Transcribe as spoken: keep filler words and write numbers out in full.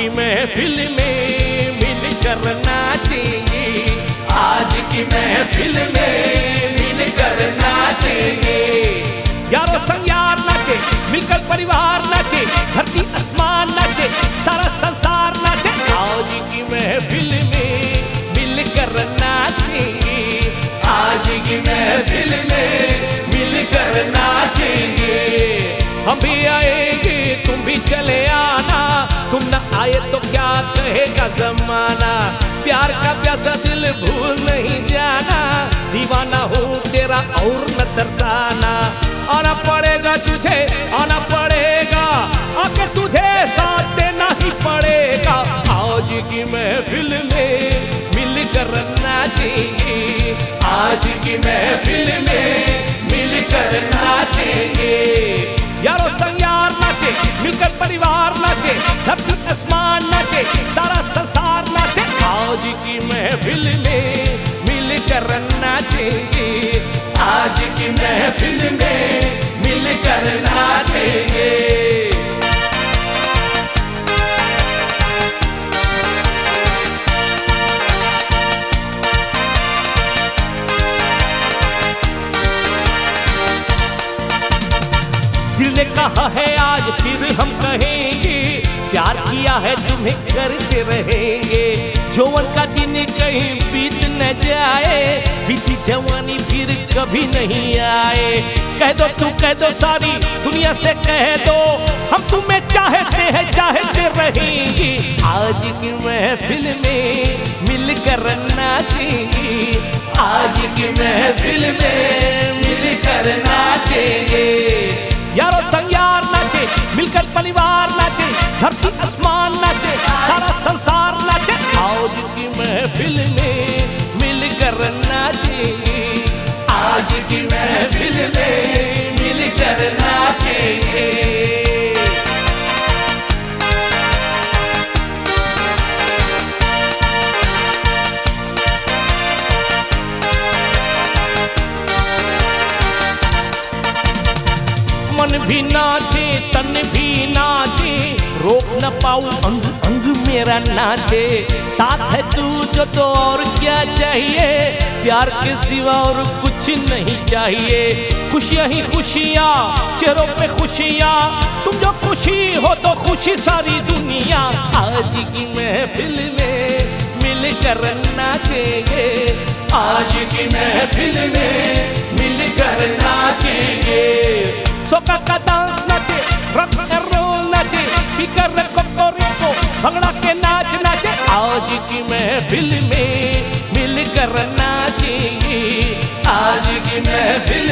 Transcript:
की महफिल में मिलकर नाचेंगे, आज की महफिल में मिलकर नाचेंगे। यारों संग यार नाचे, मिलकर परिवार नाचे, धरती आसमान नाचे, सारा संसार नाचे, आज की महफिल में मिलकर नाचेंगे, आज की महफिल में मिलकर नाचेंगे। हम भी आएंगे तुम भी चले आना, तुम न आए तो क्या कहेगा जमाना। प्यार का प्यासा दिल भूल नहीं जाना, दीवाना हूँ तेरा और न तरसाना। आना पड़ेगा तुझे, आना पड़ेगा, आके तुझे साथ देना ही पड़ेगा। आज की महफिल में मिलकर नाचेंगे, आज की महफिल में मिलकर नाचेंगे। यारों संग यार नाचे, मिलकर परिवार नाचे, धरती आसमान नाचे, सारा संसार नाचे, आज की महफिल में मिलकर नाचेंगे, आज की महफिल में मिलकर नाचेंगे। दिल ने कहा है आज फिर हम कहेंगे, प्यार किया है तुम्हें करते रहेंगे। जौवन का दिन कहीं बीत न जाए, बीती जवानी फिर कभी नहीं आए। कह दो तू कह दो सारी दुनिया से कह दो, हम तुम्हें चाहते हैं चाहते रहेंगे। आज की महफिल में मिलकर नाचेंगे, आज की महफिल में मिलकर नाचेंगे। यारों संग यार नाचे, मिलकर परिवार नाचे, धरती आसमान नाचे, सारा संसार नाचे, आज की महफिल में मिलकर नाचेंगे, आज की महफिल में मिलकर नाचेंगे। मन भी नाचे तन भी नाचे, रोक न पाऊं अंग अंग मेरा नाचे। साथ है तू जो तो और क्या चाहिए, प्यार के सिवा और कुछ नहीं चाहिए। खुशियाँ ही खुशियाँ, चेहरों पे खुशियाँ, तुम जो खुशी हो तो खुशी सारी दुनिया। आज की महफिल में मिलकर नाचेंगे, आज की महफिल में मिलकर नाचेंगे। सोका का डांस नाचे, रॉक एंड रोल नाचे, स्पीकर रे कोकोरिको, भंगड़ा के नाच नाचे, आज की महफिल में मिलकर नाचेंगे, आज की महफिल